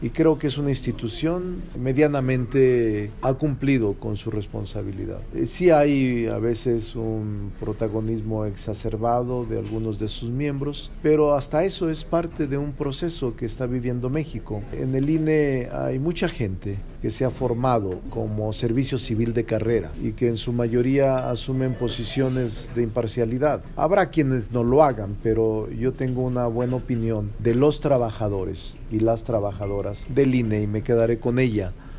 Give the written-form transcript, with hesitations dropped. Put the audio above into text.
y creo que es una institución medianamente ha cumplido con su responsabilidad. Sí hay a veces un protagonismo exacerbado de algunos de sus miembros, pero hasta eso es parte de un proceso que está viviendo México. En el INE hay mucha gente que se ha formado como servicio civil de carrera y que en su mayoría asumen posiciones de imparcialidad. Habrá quienes no lo hagan, pero yo tengo una buena opinión de los trabajadores y las trabajadoras del INE y me quedaré con ella